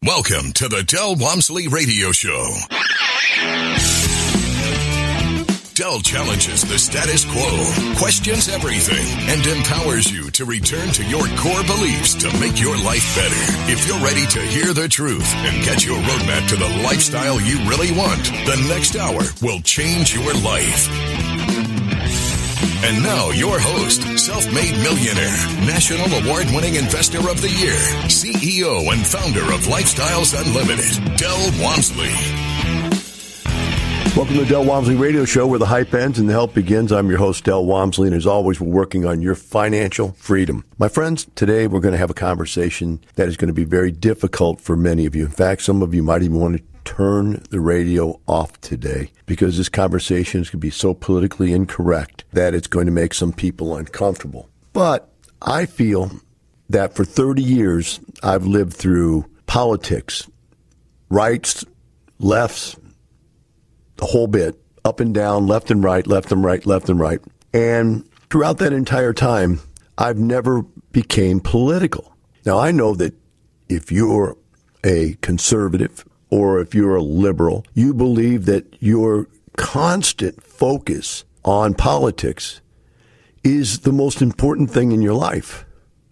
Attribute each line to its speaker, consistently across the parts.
Speaker 1: Welcome to the Del Walmsley Radio Show. Del challenges the status quo, questions everything, and empowers you to return to your core beliefs to make your life better. If you're ready to hear the truth and get your roadmap to the lifestyle you really want, the next hour will change your life. And now, your host, self-made millionaire, national award-winning investor of the year, CEO and founder of Lifestyles Unlimited, Del Walmsley.
Speaker 2: Welcome to the Del Walmsley Radio Show, where the hype ends and the help begins. I'm your host, Del Walmsley, and as always, we're working on your financial freedom. My friends, today we're going to have a conversation that is going to be very difficult for many of you. In fact, some of you might even want to turn the radio off today because this conversation is going to be so politically incorrect that it's going to make some people uncomfortable. But I feel that for 30 years, I've lived through politics, rights, lefts, the whole bit, up and down, left and right, left and right, left and right. And throughout that entire time, I've never became political. Now, I know that if you're a conservative or if you're a liberal, you believe that your constant focus on politics is the most important thing in your life.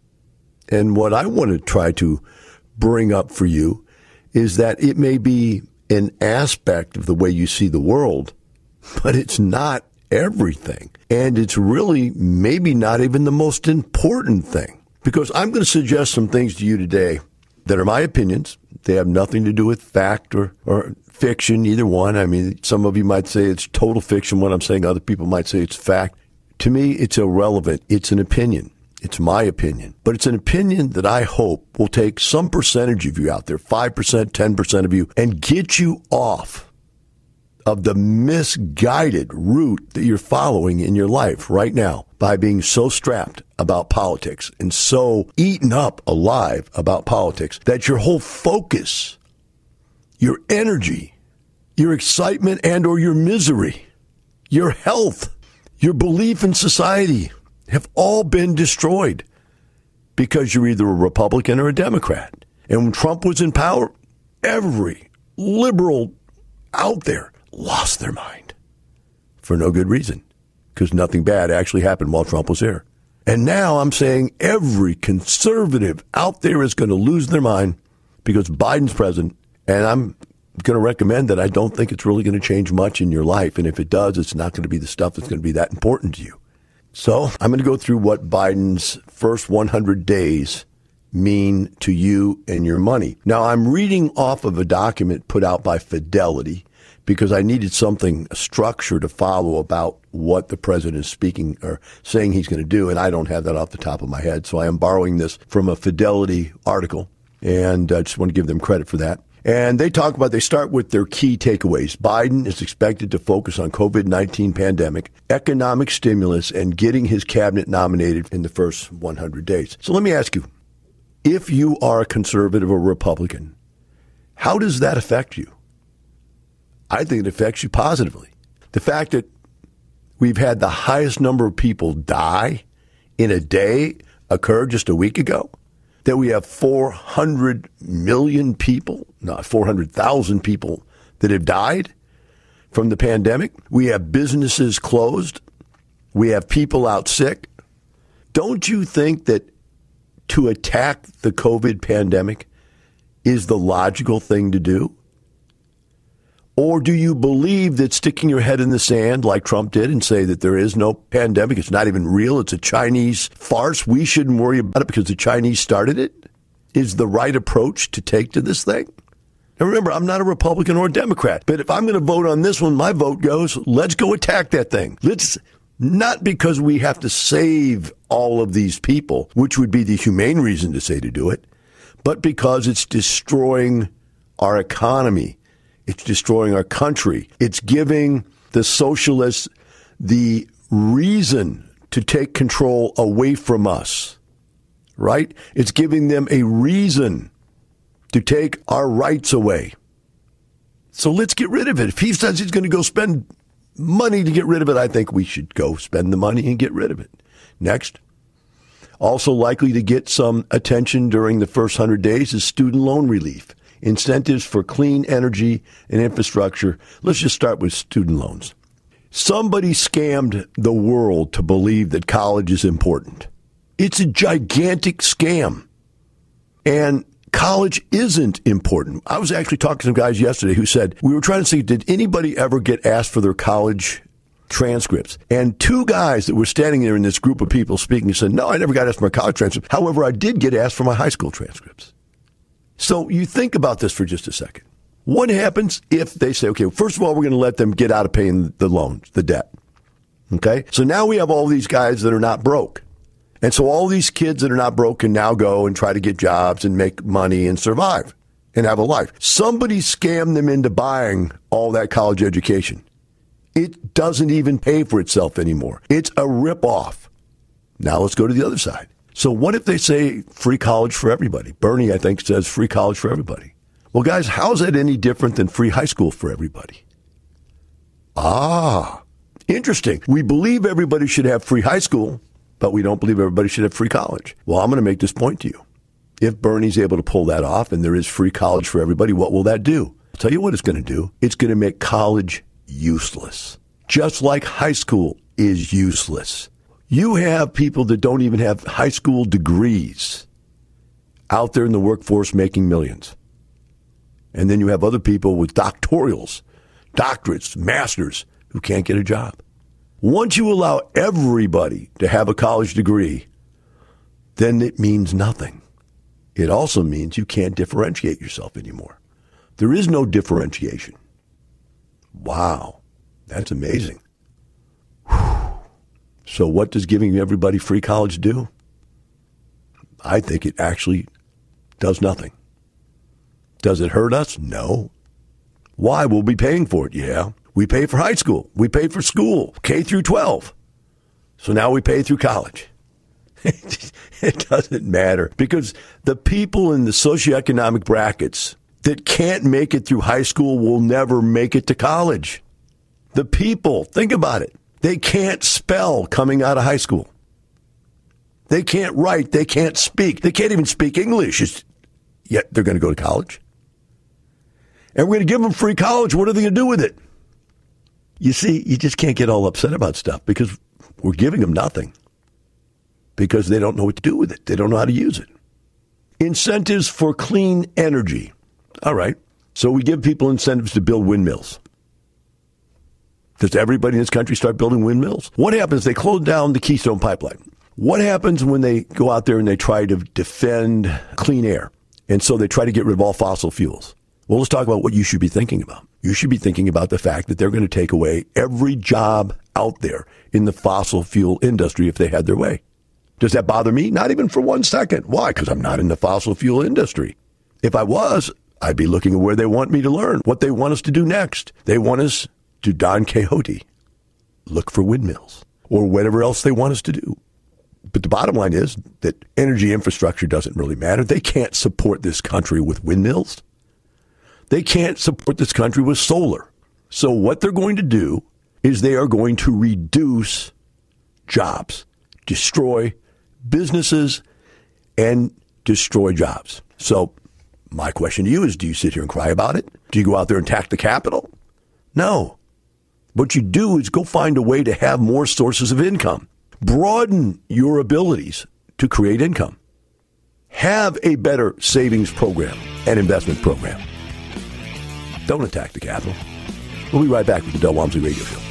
Speaker 2: And what I want to try to bring up for you is that it may be an aspect of the way you see the world, but it's not everything. And it's really maybe not even the most important thing. Because I'm going to suggest some things to you today that are my opinions. They have nothing to do with fact or fiction, either one. I mean, some of you might say it's total fiction, what I'm saying. Other people might say it's fact. To me, it's irrelevant. It's an opinion. It's my opinion. But it's an opinion that I hope will take some percentage of you out there, 5%, 10% of you, and get you off of the misguided route that you're following in your life right now by being so strapped about politics and so eaten up alive about politics that your whole focus, your energy, your excitement and or your misery, your health, your belief in society have all been destroyed because you're either a Republican or a Democrat. And when Trump was in power, every liberal out there lost their mind for no good reason because nothing bad actually happened while Trump was there. And now I'm saying every conservative out there is going to lose their mind because Biden's president, and I'm going to recommend that I don't think it's really going to change much in your life. And if it does, it's not going to be the stuff that's going to be that important to you. So I'm going to go through what Biden's first 100 days mean to you and your money. Now, I'm reading off of a document put out by Fidelity because I needed something, a structure to follow about what the president is speaking or saying he's going to do, and I don't have that off the top of my head. So I am borrowing this from a Fidelity article, and I just want to give them credit for that. And they start with their key takeaways. Biden is expected to focus on COVID-19 pandemic, economic stimulus, and getting his cabinet nominated in the first 100 days. So let me ask you, if you are a conservative or Republican, how does that affect you? I think it affects you positively. The fact that we've had the highest number of people die in a day occurred just a week ago, that we have 400 million people, not 400,000 people that have died from the pandemic. We have businesses closed. We have people out sick. Don't you think that to attack the COVID pandemic is the logical thing to do? Or do you believe that sticking your head in the sand like Trump did and say that there is no pandemic, it's not even real, it's a Chinese farce, we shouldn't worry about it because the Chinese started it, is the right approach to take to this thing? Now remember, I'm not a Republican or a Democrat, but if I'm going to vote on this one, my vote goes, let's go attack that thing. Not because we have to save all of these people, which would be the humane reason to say to do it, but because it's destroying our economy. It's destroying our country. It's giving the socialists the reason to take control away from us, right? It's giving them a reason to take our rights away. So let's get rid of it. If he says he's going to go spend money to get rid of it, I think we should go spend the money and get rid of it. Next. Also likely to get some attention during the first 100 days is student loan relief. incentives for clean energy and infrastructure. Let's just start with student loans. Somebody scammed the world to believe that college is important. It's a gigantic scam. And college isn't important. I was actually talking to some guys yesterday who said, we were trying to see, did anybody ever get asked for their college transcripts? And two guys that were standing there in this group of people speaking said, no, I never got asked for my college transcripts. However, I did get asked for my high school transcripts. So you think about this for just a second. What happens if they say, okay, first of all, we're going to let them get out of paying the loans, the debt. Okay? So now we have all these guys that are not broke. And so all these kids that are not broke can now go and try to get jobs and make money and survive and have a life. Somebody scammed them into buying all that college education. It doesn't even pay for itself anymore. It's a ripoff. Now let's go to the other side. So what if they say free college for everybody? Bernie, I think, says free college for everybody. Well, guys, how is that any different than free high school for everybody? Interesting. We believe everybody should have free high school, but we don't believe everybody should have free college. Well, I'm going to make this point to you. If Bernie's able to pull that off and there is free college for everybody, what will that do? I'll tell you what it's going to do. It's going to make college useless, just like high school is useless. You have people that don't even have high school degrees out there in the workforce making millions. And then you have other people with doctorals, doctorates, masters who can't get a job. Once you allow everybody to have a college degree, then it means nothing. It also means you can't differentiate yourself anymore. There is no differentiation. Wow, that's amazing. Whew. So what does giving everybody free college do? I think it actually does nothing. Does it hurt us? No. Why? We'll be paying for it. Yeah. We pay for high school. We pay for school, K through 12. So now we pay through college. It doesn't matter because the people in the socioeconomic brackets that can't make it through high school will never make it to college. The people, think about it. They can't spell coming out of high school. They can't write. They can't speak. They can't even speak English. Yet they're going to go to college. And we're going to give them free college. What are they going to do with it? You see, you just can't get all upset about stuff because we're giving them nothing because they don't know what to do with it. They don't know how to use it. Incentives for clean energy. All right. So we give people incentives to build windmills. Does everybody in this country start building windmills? What happens? They close down the Keystone Pipeline. What happens when they go out there and they try to defend clean air? And so they try to get rid of all fossil fuels. Well, let's talk about what you should be thinking about. You should be thinking about the fact that they're going to take away every job out there in the fossil fuel industry if they had their way. Does that bother me? Not even for 1 second. Why? Because I'm not in the fossil fuel industry. If I was, I'd be looking at where they want me to learn, what they want us to do next. They want us to Don Quixote, look for windmills, or whatever else they want us to do. But the bottom line is that energy infrastructure doesn't really matter. They can't support this country with windmills. They can't support this country with solar. So what they're going to do is they are going to reduce jobs, destroy businesses, and destroy jobs. So my question to you is, do you sit here and cry about it? Do you go out there and attack the Capitol? No. What you do is go find a way to have more sources of income. Broaden your abilities to create income. Have a better savings program and investment program. Don't attack the Capitol. We'll be right back with the Del Walmsley Radio Show.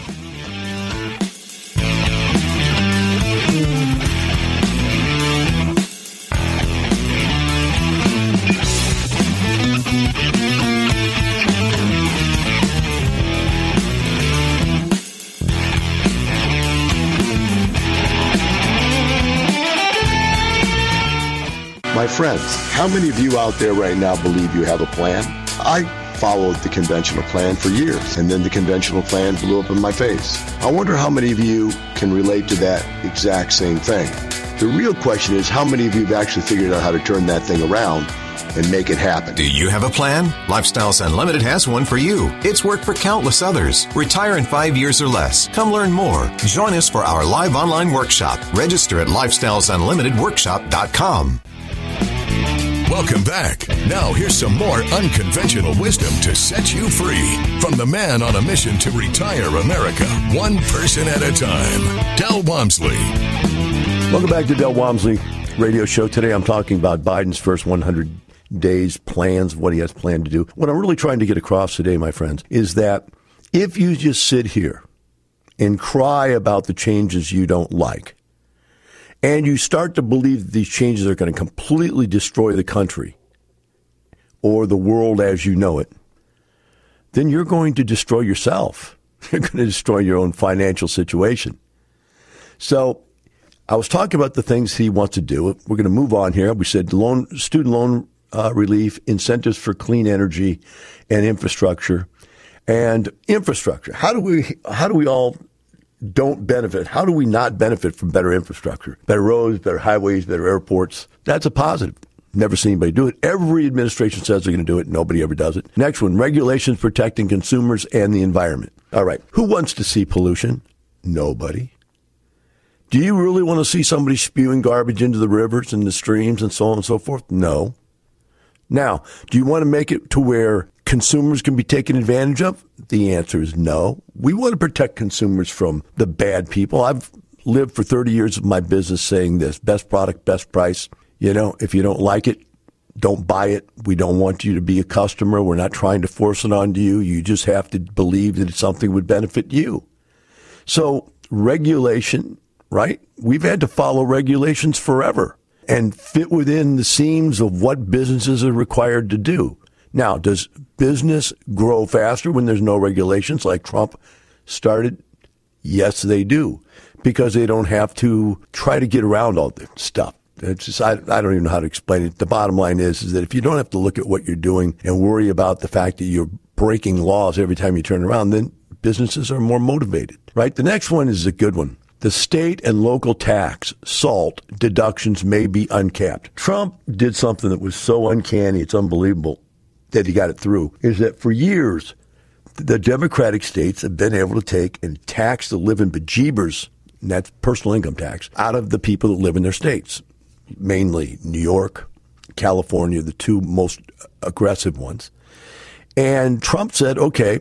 Speaker 2: My friends, how many of you out there right now believe you have a plan? I followed the conventional plan for years, and then the conventional plan blew up in my face. I wonder how many of you can relate to that exact same thing. The real question is, how many of you have actually figured out how to turn that thing around and make it happen?
Speaker 3: Do you have a plan? Lifestyles Unlimited has one for you. It's worked for countless others. Retire in 5 years or less. Come learn more. Join us for our live online workshop. Register at lifestylesunlimitedworkshop.com.
Speaker 1: Welcome back. Now here's some more unconventional wisdom to set you free from the man on a mission to retire America, one person at a time, Del Walmsley.
Speaker 2: Welcome back to Del Walmsley Radio Show. Today I'm talking about Biden's first 100 days plans, what he has planned to do. What I'm really trying to get across today, my friends, is that if you just sit here and cry about the changes you don't like, and you start to believe that these changes are going to completely destroy the country or the world as you know it, then you're going to destroy yourself. You're going to destroy your own financial situation. So I was talking about the things he wants to do. We're going to move on here. We said student loan relief, incentives for clean energy and infrastructure. And infrastructure, how do we all don't benefit? How do we not benefit from better infrastructure? Better roads, better highways, better airports. That's a positive. Never seen anybody do it. Every administration says they're going to do it. Nobody ever does it. Next one, regulations protecting consumers and the environment. All right. Who wants to see pollution? Nobody. Do you really want to see somebody spewing garbage into the rivers and the streams and so on and so forth? No. Now, do you want to make it to where consumers can be taken advantage of? The answer is no. We want to protect consumers from the bad people. I've lived for 30 years of my business saying this: best product, best price. You know, if you don't like it, don't buy it. We don't want you to be a customer. We're not trying to force it onto you. You just have to believe that something would benefit you. So regulation, right? We've had to follow regulations forever and fit within the seams of what businesses are required to do. Now, does business grow faster when there's no regulations like Trump started? Yes, they do, because they don't have to try to get around all this stuff. It's just, I don't even know how to explain it. The bottom line is that if you don't have to look at what you're doing and worry about the fact that you're breaking laws every time you turn around, then businesses are more motivated, right? The next one is a good one. The state and local tax, SALT, deductions may be uncapped. Trump did something that was so uncanny, it's unbelievable that he got it through, is that for years, the Democratic states have been able to take and tax the living bejeebers, and that's personal income tax, out of the people that live in their states, mainly New York, California, the two most aggressive ones. And Trump said, okay,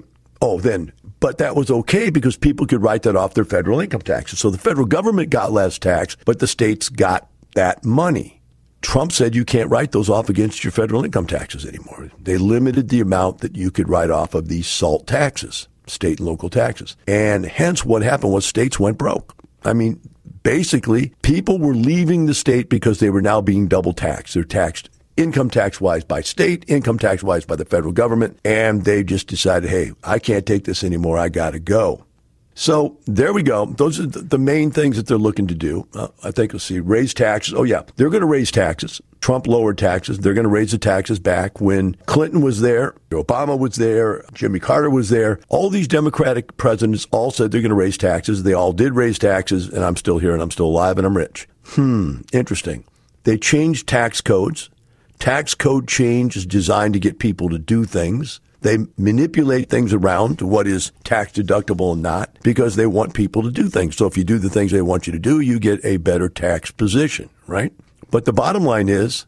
Speaker 2: but that was okay because people could write that off their federal income taxes. So the federal government got less tax, but the states got that money. Trump said you can't write those off against your federal income taxes anymore. They limited the amount that you could write off of these SALT taxes, state and local taxes. And hence what happened was states went broke. I mean, basically, people were leaving the state because they were now being double taxed. They're taxed income tax-wise by state, income tax-wise by the federal government, and they just decided, hey, I can't take this anymore, I got to go. So there we go. Those are the main things that they're looking to do. I think we'll see. Raise taxes. Oh, yeah, they're going to raise taxes. Trump lowered taxes. They're going to raise the taxes back. When Clinton was there, Obama was there, Jimmy Carter was there, all these Democratic presidents all said they're going to raise taxes. They all did raise taxes, and I'm still here, and I'm still alive, and I'm rich. Interesting. They changed tax codes. Tax code change is designed to get people to do things. They manipulate things around to what is tax deductible and not because they want people to do things. So if you do the things they want you to do, you get a better tax position, right? But the bottom line is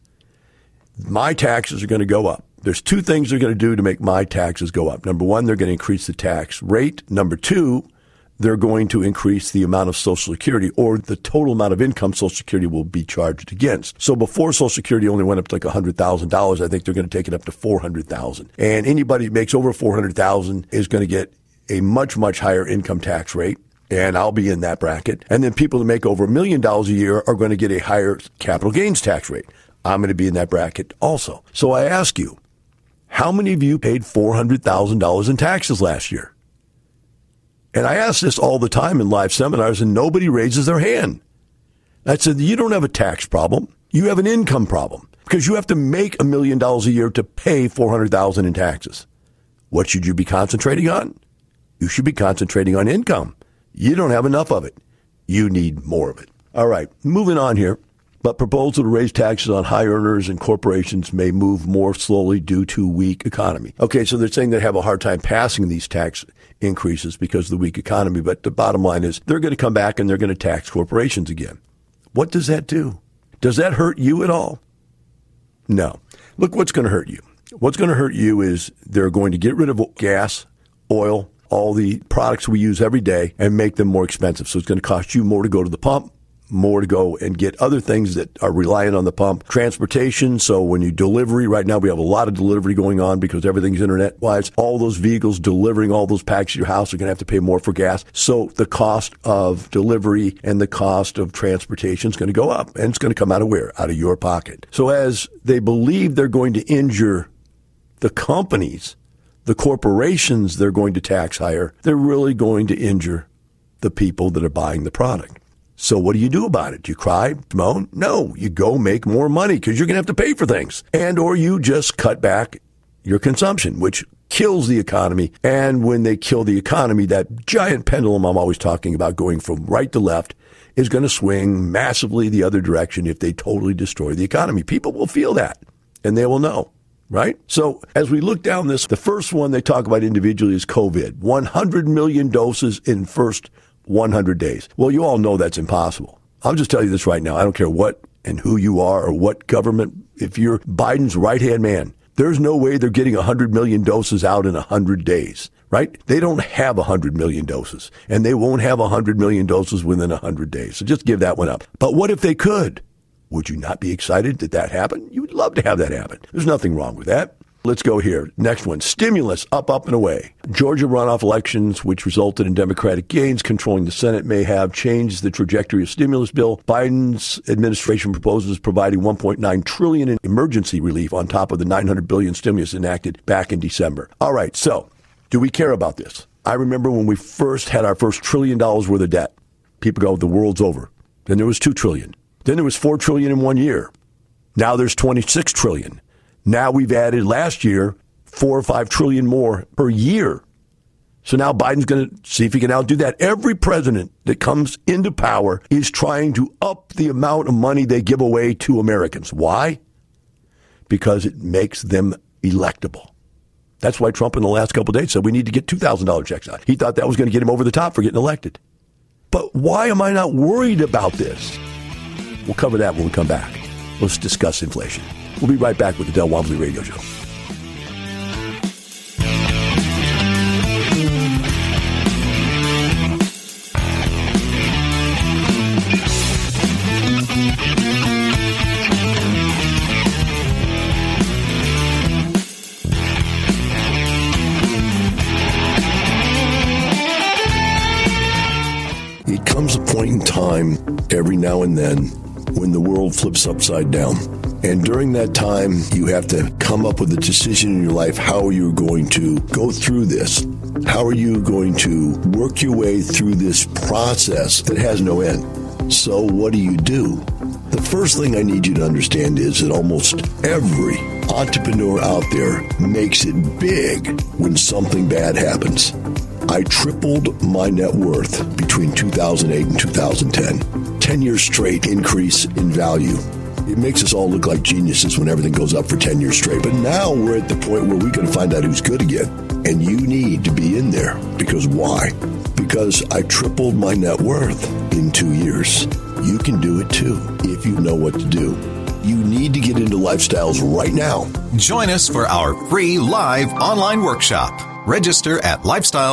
Speaker 2: my taxes are going to go up. There's two things they're going to do to make my taxes go up. Number one, they're going to increase the tax rate. Number two, they're going to increase the amount of Social Security, or the total amount of income Social Security will be charged against. So before Social Security only went up to like $100,000, I think they're going to take it up to $400,000. And anybody who makes over $400,000 is going to get a much, much higher income tax rate. And I'll be in that bracket. And then people that make over $1 million a year are going to get a higher capital gains tax rate. I'm going to be in that bracket also. So I ask you, how many of you paid $400,000 in taxes last year? And I ask this all the time in live seminars, and nobody raises their hand. I said, you don't have a tax problem. You have an income problem because you have to make $1 million a year to pay $400,000 in taxes. What should you be concentrating on? You should be concentrating on income. You don't have enough of it. You need more of it. All right, moving on here. But proposal to raise taxes on high earners and corporations may move more slowly due to weak economy. Okay, so they're saying they have a hard time passing these tax increases because of the weak economy. But the bottom line is they're going to come back and they're going to tax corporations again. What does that do? Does that hurt you at all? No. Look what's going to hurt you. What's going to hurt you is they're going to get rid of gas, oil, all the products we use every day and make them more expensive. So it's going to cost you more to go to the pump, more to go and get other things that are reliant on the pump. Transportation, so when you delivery, right now we have a lot of delivery going on because everything's internet-wise. All those vehicles delivering all those packs to your house are going to have to pay more for gas. So the cost of delivery and the cost of transportation is going to go up. And it's going to come out of where? Out of your pocket. So as they believe they're going to injure the companies, the corporations they're going to tax higher, they're really going to injure the people that are buying the product. So what do you do about it? Do you cry, moan? No, you go make more money because you're going to have to pay for things. And or you just cut back your consumption, which kills the economy. And when they kill the economy, that giant pendulum I'm always talking about going from right to left is going to swing massively the other direction if they totally destroy the economy. People will feel that and they will know. Right? So as we look down this, the first one they talk about individually is COVID. 100 million doses in first 100 days. Well, you all know that's impossible. I'll just tell you this right now. I don't care what and who you are or what government. If you're Biden's right-hand man, there's no way they're getting 100 million doses out in 100 days. Right? They don't have 100 million doses, and they won't have 100 million doses within 100 days. So just give that one up. But what if they could? Would you not be excited that that happened? You would love to have that happen. There's nothing wrong with that. Let's go here. Next one. Stimulus, up and away. Georgia runoff elections, which resulted in Democratic gains controlling the Senate, may have changed the trajectory of stimulus bill. Biden's administration proposes providing $1.9 trillion in emergency relief on top of the $900 billion stimulus enacted back in December. All right, so do we care about this? I remember when we first had our first $1 trillion worth of debt. People go, the world's over. Then there was $2 trillion. Then there was $4 trillion in 1 year. Now there's $26 trillion. Now we've added last year $4 or $5 trillion more per year. So now Biden's going to see if he can outdo that. Every president that comes into power is trying to up the amount of money they give away to Americans. Why? Because it makes them electable. That's why Trump in the last couple of days said we need to get $2,000 checks out. He thought that was going to get him over the top for getting elected. But why am I not worried about this? We'll cover that when we come back. Let's discuss inflation. We'll be right back with the Del Walmsley Radio Show. It comes a point in time every now and then when the world flips upside down. And during that time, you have to come up with a decision in your life. How are you going to go through this? How are you going to work your way through this process that has no end? So what do? The first thing I need you to understand is that almost every entrepreneur out there makes it big when something bad happens. I tripled my net worth between 2008 and 2010. 10 years straight increase in value. It makes us all look like geniuses when everything goes up for 10 years straight. But now we're at the point where we're going to find out who's good again. And you need to be in there. Because why? Because I tripled my net worth in 2 years. You can do it too if you know what to do. You need to get into lifestyles right now.
Speaker 3: Join us for our free live online workshop. Register at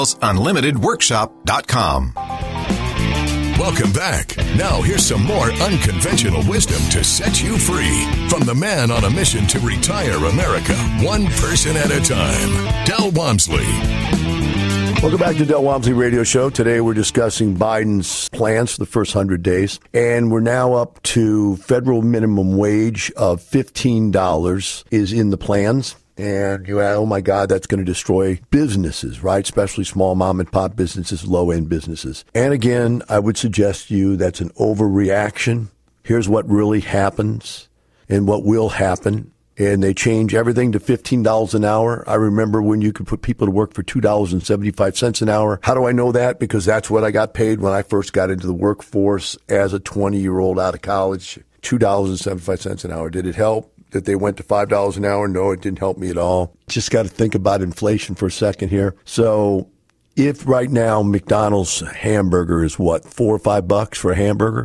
Speaker 3: lifestylesunlimitedworkshop.com.
Speaker 1: Welcome back. Now here's some more unconventional wisdom to set you free from the man on a mission to retire America, one person at a time, Del Walmsley.
Speaker 2: Welcome back to Del Walmsley Radio Show. Today we're discussing Biden's plans for the first 100 days, and we're now up to federal minimum wage of $15 is in the plans. And you oh my God, that's going to destroy businesses, right? Especially small mom and pop businesses, low end businesses. And again, I would suggest to you that's an overreaction. Here's what really happens and what will happen. And they change everything to $15 an hour. I remember when you could put people to work for $2.75 an hour. How do I know that? Because that's what I got paid when I first got into the workforce as a 20-year-old out of college, $2.75 an hour. Did it help that they went to $5 an hour? No, it didn't help me at all. Just got to think about inflation for a second here. So if right now McDonald's hamburger is what, $4 or $5 for a hamburger?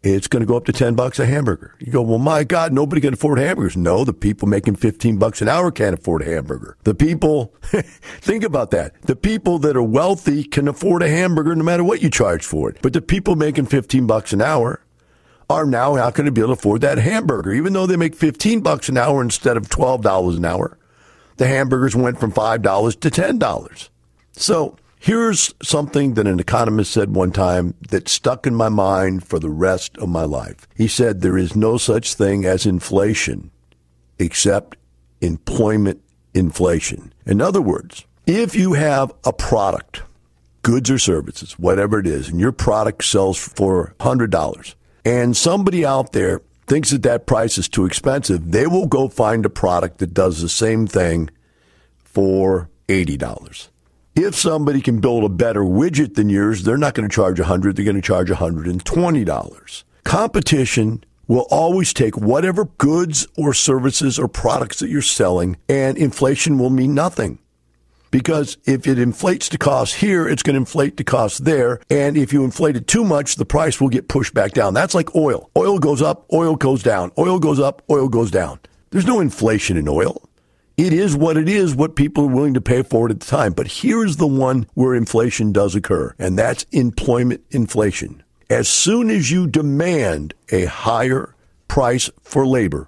Speaker 2: it's going to go up to $10 a hamburger. You go, well, my God, nobody can afford hamburgers. No, the people making $15 an hour can't afford a hamburger. The people, think about that. The people that are wealthy can afford a hamburger no matter what you charge for it. But the people making $15 an hour are now not going to be able to afford that hamburger. Even though they make $15 an hour instead of $12 an hour, the hamburgers went from $5 to $10. So here's something that an economist said one time that stuck in my mind for the rest of my life. He said, there is no such thing as inflation except employment inflation. In other words, if you have a product, goods or services, whatever it is, and your product sells for $100, and somebody out there thinks that that price is too expensive, they will go find a product that does the same thing for $80. If somebody can build a better widget than yours, they're not going to charge $100, they're going to charge $120. Competition will always take whatever goods or services or products that you're selling, and inflation will mean nothing. Because if it inflates the cost here, it's going to inflate the cost there. And if you inflate it too much, the price will get pushed back down. That's like oil. Oil goes up, oil goes down. Oil goes up, oil goes down. There's no inflation in oil. It is, what people are willing to pay for it at the time. But here's the one where inflation does occur, and that's employment inflation. As soon as you demand a higher price for labor,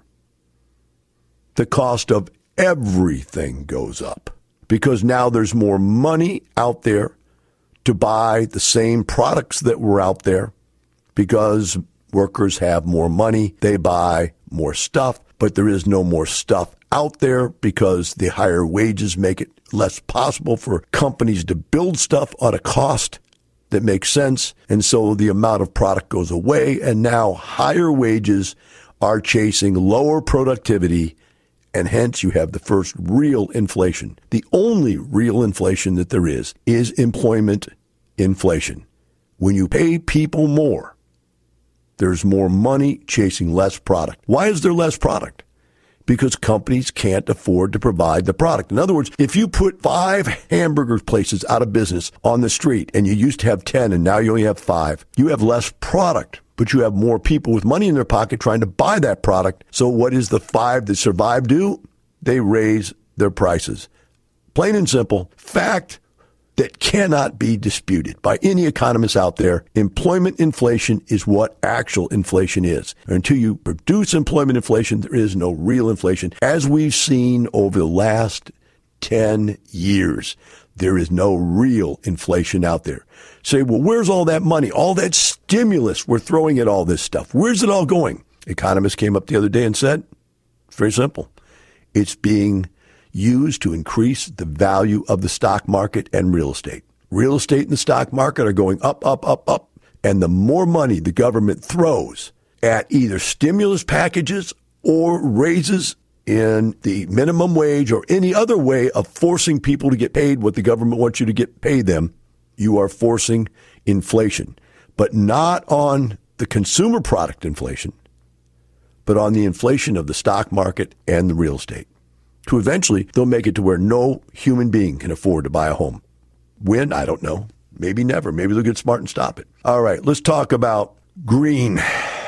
Speaker 2: the cost of everything goes up. Because now there's more money out there to buy the same products that were out there. Because workers have more money, they buy more stuff, but there is no more stuff out there because the higher wages make it less possible for companies to build stuff at a cost that makes sense. And so the amount of product goes away, and now higher wages are chasing lower productivity. And hence you have the first real inflation. The only real inflation that there is employment inflation. When you pay people more, there's more money chasing less product. Why is there less product? Because companies can't afford to provide the product. In other words, if you put 5 hamburger places out of business on the street and you used to have 10 and now you only have 5, you have less product. But you have more people with money in their pocket trying to buy that product. So what does the 5 that survive do? They raise their prices. Plain and simple, fact that cannot be disputed by any economist out there. Employment inflation is what actual inflation is. Until you produce employment inflation, there is no real inflation. As we've seen over the last 10 years, there is no real inflation out there. Say, well, where's all that money, all that stimulus we're throwing at all this stuff? Where's it all going? Economists came up the other day and said, it's very simple. It's being used to increase the value of the stock market and real estate. Real estate and the stock market are going up, up, up, up. And the more money the government throws at either stimulus packages or raises in the minimum wage or any other way of forcing people to get paid what the government wants you to get paid them, you are forcing inflation. But not on the consumer product inflation, but on the inflation of the stock market and the real estate. To eventually, they'll make it to where no human being can afford to buy a home. When? I don't know. Maybe never. Maybe they'll get smart and stop it. All right, let's talk about green.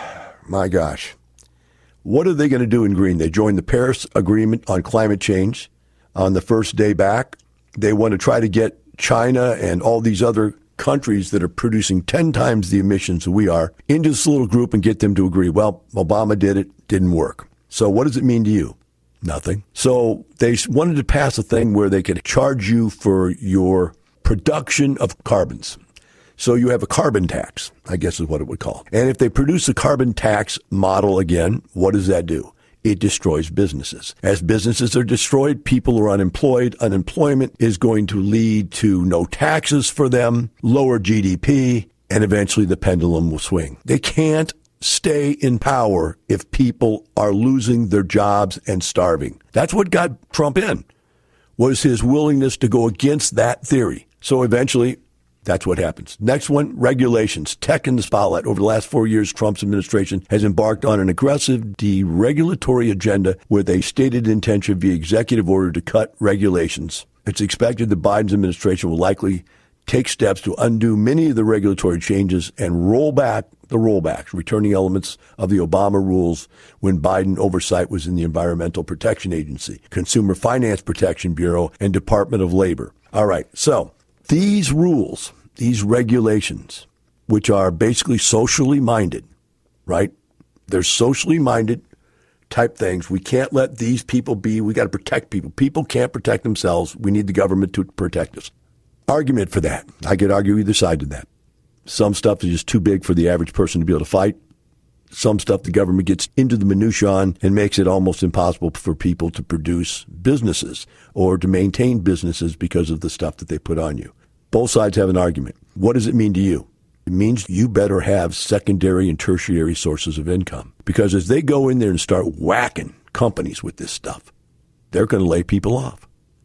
Speaker 2: My gosh. What are they going to do in green? They joined the Paris Agreement on climate change on the first day back. They want to try to get China and all these other countries that are producing 10 times the emissions that we are into this little group and get them to agree. Well, Obama did it, didn't work. So what does it mean to you? Nothing. So they wanted to pass a thing where they could charge you for your production of carbons. So you have a carbon tax, I guess is what it would call. And if they produce a carbon tax model again, what does that do? It destroys businesses. As businesses are destroyed, people are unemployed. Unemployment is going to lead to no taxes for them, lower GDP, and eventually the pendulum will swing. They can't stay in power if people are losing their jobs and starving. That's what got Trump in, was his willingness to go against that theory. So eventually, that's what happens. Next one, regulations. Tech in the spotlight. Over the last 4 years, Trump's administration has embarked on an aggressive deregulatory agenda with a stated intention via executive order to cut regulations. It's expected that Biden's administration will likely take steps to undo many of the regulatory changes and roll back the rollbacks, returning elements of the Obama rules when Biden oversight was in the Environmental Protection Agency, Consumer Finance Protection Bureau, and Department of Labor. All right, so these rules, these regulations, which are basically socially minded, right? They're socially minded type things. We can't let these people be. We got to protect people. People can't protect themselves. We need the government to protect us. Argument for that. I could argue either side to that. Some stuff is just too big for the average person to be able to fight. Some stuff the government gets into the minutia on and makes it almost impossible for people to produce businesses or to maintain businesses because of the stuff that they put on you. Both sides have an argument. What does it mean to you? It means you better have secondary and tertiary sources of income. Because as they go in there and start whacking companies with this stuff, they're going to lay people off.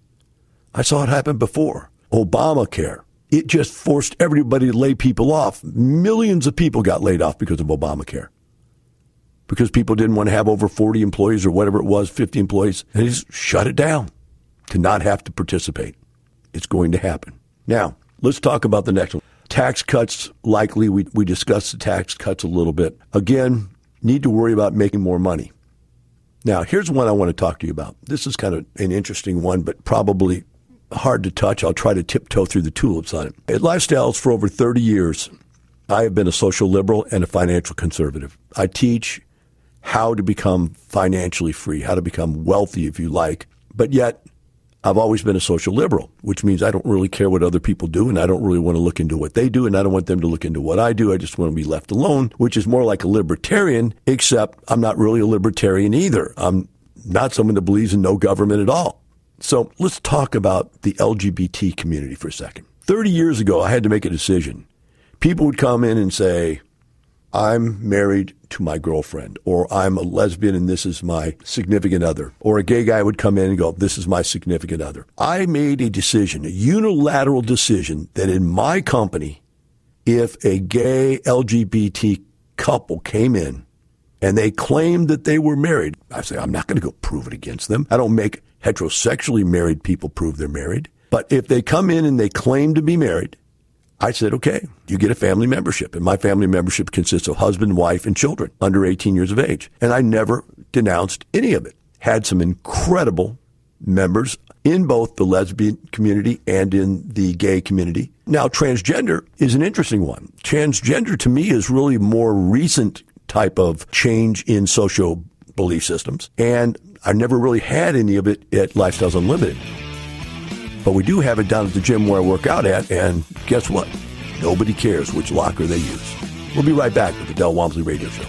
Speaker 2: I saw it happen before. Obamacare. It just forced everybody to lay people off. Millions of people got laid off because of Obamacare. Because people didn't want to have over 40 employees or whatever it was, 50 employees, and they just shut it down to not have to participate. It's going to happen. Now, let's talk about the next one. Tax cuts, likely. We discussed the tax cuts a little bit. Again, need to worry about making more money. Now, here's one I want to talk to you about. This is kind of an interesting one, but probably hard to touch. I'll try to tiptoe through the tulips on it. At Lifestyles, for over 30 years, I have been a social liberal and a financial conservative. I teach how to become financially free, how to become wealthy, if you like. But yet, I've always been a social liberal, which means I don't really care what other people do, and I don't really want to look into what they do, and I don't want them to look into what I do. I just want to be left alone, which is more like a libertarian, except I'm not really a libertarian either. I'm not someone that believes in no government at all. So let's talk about the LGBT community for a second. 30 years ago, I had to make a decision. People would come in and say, I'm married to my girlfriend, or I'm a lesbian and this is my significant other. Or a gay guy would come in and go, this is my significant other. I made a decision, a unilateral decision, that in my company, if a gay LGBT couple came in and they claimed that they were married, I say, I'm not going to go prove it against them. I don't make heterosexually married people prove they're married. But if they come in and they claim to be married, I said, okay, you get a family membership. And my family membership consists of husband, wife, and children under 18 years of age. And I never denounced any of it. Had some incredible members in both the lesbian community and in the gay community. Now, transgender is an interesting one. Transgender, to me, is really more recent type of change in social belief systems. And I never really had any of it at Lifestyles Unlimited. But we do have it down at the gym where I work out at, and guess what? Nobody cares which locker they use. We'll be right back with the Del Walmsley Radio Show.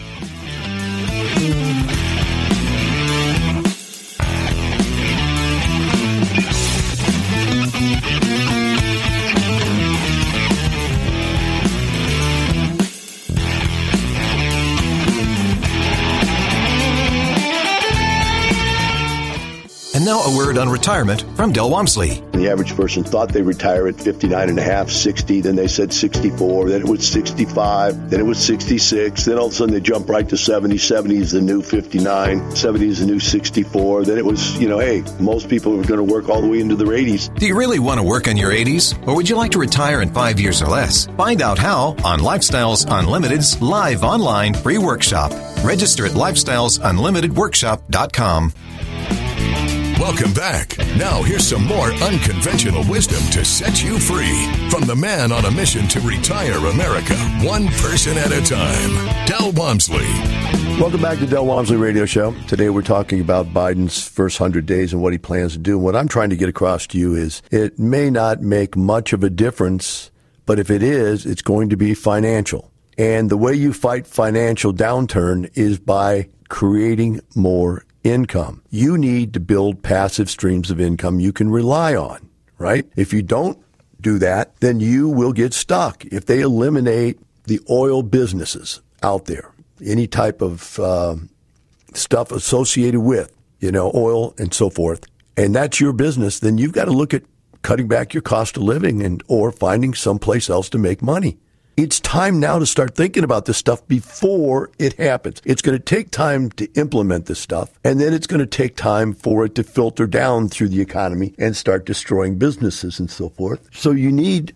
Speaker 3: And now a word on retirement from Del Walmsley.
Speaker 2: The average person thought they retire at 59 and a half, 60, then they said 64, then it was 65, then it was 66, then all of a sudden they jump right to 70. 70 is the new 59, 70 is the new 64. Then it was, hey, most people are going to work all the way into their 80s.
Speaker 3: Do you really want to work in your 80s? Or would you like to retire in 5 years or less? Find out how on Lifestyles Unlimited's live online free workshop. Register at lifestylesunlimitedworkshop.com.
Speaker 1: Welcome back. Now here's some more unconventional wisdom to set you free from the man on a mission to retire America, one person at a time, Del Walmsley.
Speaker 2: Welcome back to Del Walmsley Radio Show. Today we're talking about Biden's first 100 days and what he plans to do. What I'm trying to get across to you is it may not make much of a difference, but if it is, it's going to be financial. And the way you fight financial downturn is by creating more income. You need to build passive streams of income you can rely on, right? If you don't do that, then you will get stuck. If they eliminate the oil businesses out there, any type of stuff associated with, oil and so forth, and that's your business, then you've got to look at cutting back your cost of living and or finding someplace else to make money. It's time now to start thinking about this stuff before it happens. It's going to take time to implement this stuff, and then it's going to take time for it to filter down through the economy and start destroying businesses and so forth. So you need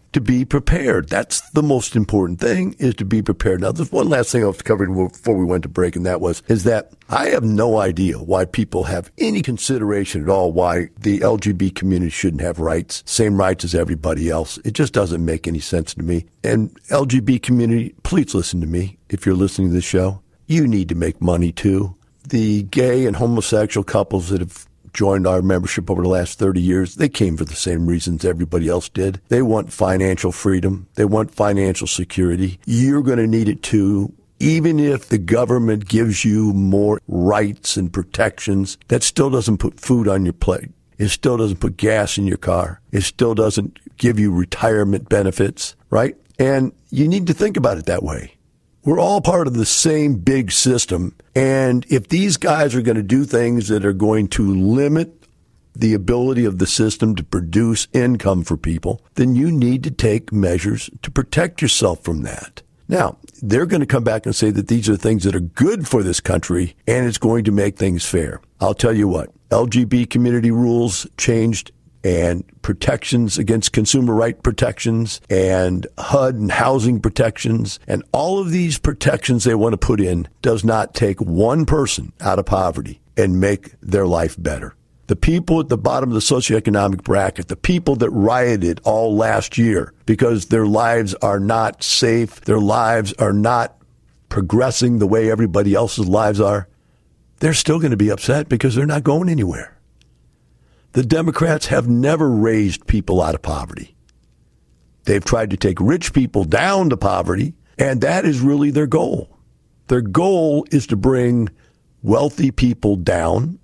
Speaker 2: to be prepared. That's the most important thing, is to be prepared. Now, there's one last thing I was covering before we went to break, and that is that I have no idea why people have any consideration at all why the LGBT community shouldn't have rights, same rights as everybody else. It just doesn't make any sense to me. And LGBT community, please listen to me. If you're listening to this show, you need to make money too. The gay and homosexual couples that have joined our membership over the last 30 years, they came for the same reasons everybody else did. They want financial freedom. They want financial security. You're going to need it too. Even if the government gives you more rights and protections, that still doesn't put food on your plate. It still doesn't put gas in your car. It still doesn't give you retirement benefits, right? And you need to think about it that way. We're all part of the same big system. And if these guys are going to do things that are going to limit the ability of the system to produce income for people, then you need to take measures to protect yourself from that. Now, they're going to come back and say that these are things that are good for this country and it's going to make things fair. I'll tell you what, LGBT community rules changed, and protections against consumer right protections and HUD and housing protections and all of these protections they want to put in does not take one person out of poverty and make their life better. The people at the bottom of the socioeconomic bracket, the people that rioted all last year because their lives are not safe, their lives are not progressing the way everybody else's lives are, they're still going to be upset because they're not going anywhere. The Democrats have never raised people out of poverty. They've tried to take rich people down to poverty, and that is really their goal. Their goal is to bring wealthy people down,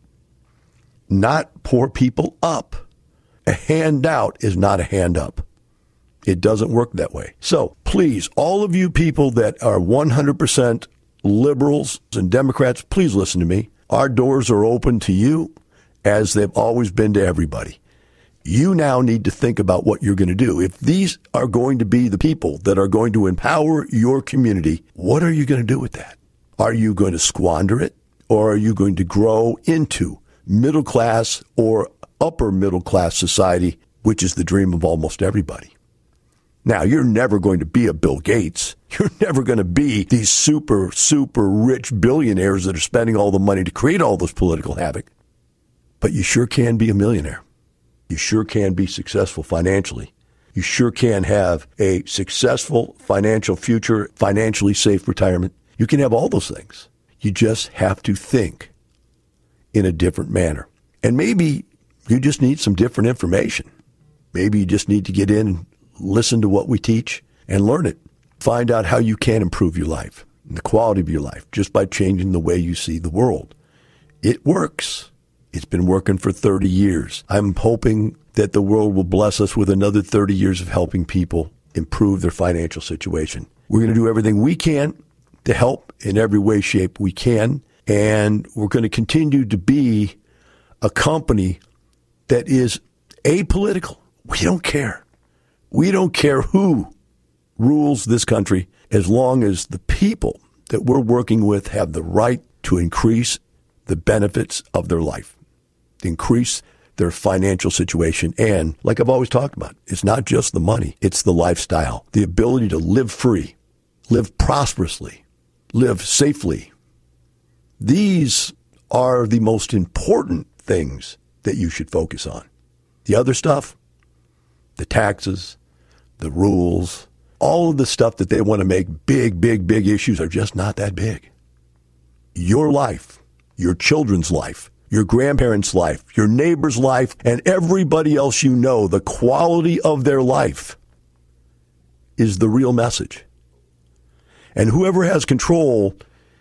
Speaker 2: not poor people up. A handout is not a hand up. It doesn't work that way. So please, all of you people that are 100% liberals and Democrats, please listen to me. Our doors are open to you, as they've always been to everybody. You now need to think about what you're going to do. If these are going to be the people that are going to empower your community, what are you going to do with that? Are you going to squander it, or are you going to grow into middle class or upper middle class society, which is the dream of almost everybody? Now, you're never going to be a Bill Gates. You're never going to be these super, super rich billionaires that are spending all the money to create all this political havoc. But you sure can be a millionaire. You sure can be successful financially. You sure can have a successful financial future, financially safe retirement. You can have all those things. You just have to think in a different manner. And maybe you just need some different information. Maybe you just need to get in and listen to what we teach and learn it. Find out how you can improve your life and the quality of your life just by changing the way you see the world. It works. It's been working for 30 years. I'm hoping that the world will bless us with another 30 years of helping people improve their financial situation. We're going to do everything we can to help in every way, shape we can. And we're going to continue to be a company that is apolitical. We don't care. We don't care who rules this country as long as the people that we're working with have the right to increase the benefits of their life, increase their financial situation. And like I've always talked about, it's not just the money, it's the lifestyle, the ability to live free, live prosperously, live safely. These are the most important things that you should focus on. The other stuff, the taxes, the rules, all of the stuff that they want to make big, big, big issues are just not that big. Your life, your children's life, your grandparents' life, your neighbor's life, and everybody else you know, the quality of their life is the real message. And whoever has control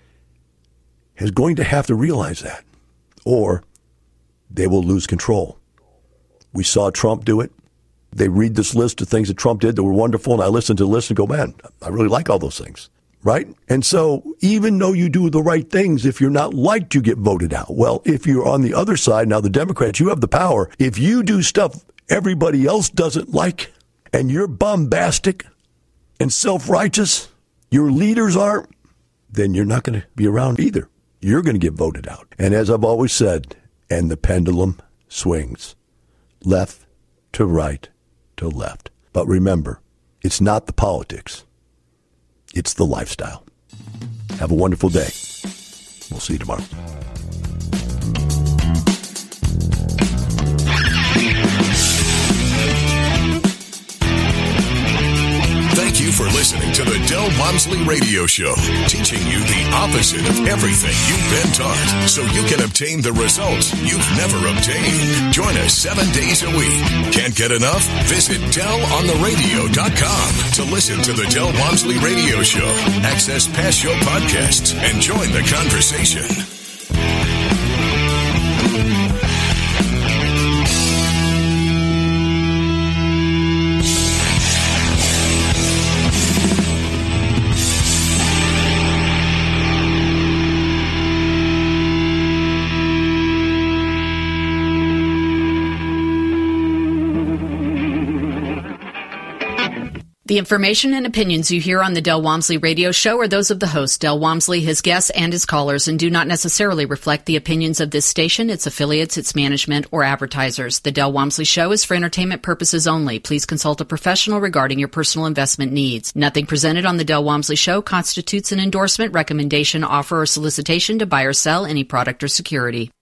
Speaker 2: is going to have to realize that, or they will lose control. We saw Trump do it. They read this list of things that Trump did that were wonderful, and I listened to the list and go, man, I really like all those things. Right? And so even though you do the right things, if you're not liked, you get voted out. Well, if you're on the other side, now the Democrats, you have the power. If you do stuff everybody else doesn't like, and you're bombastic and self-righteous, your leaders aren't, then you're not going to be around either. You're going to get voted out. And as I've always said, and the pendulum swings left to right to left. But remember, It's not the politics. It's the lifestyle. Have a wonderful day. We'll see you tomorrow.
Speaker 1: Thank you for listening to the Del Walmsley Radio Show, teaching you the opposite of everything you've been taught so you can obtain the results you've never obtained. Join us 7 days a week. Can't get enough? Visit DelOnTheRadio.com to listen to the Del Walmsley Radio Show, access past show podcasts, and join the conversation.
Speaker 4: The information and opinions you hear on the Del Walmsley Radio Show are those of the host, Del Walmsley, his guests, and his callers, and do not necessarily reflect the opinions of this station, its affiliates, its management, or advertisers. The Del Walmsley Show is for entertainment purposes only. Please consult a professional regarding your personal investment needs. Nothing presented on the Del Walmsley Show constitutes an endorsement, recommendation, offer, or solicitation to buy or sell any product or security.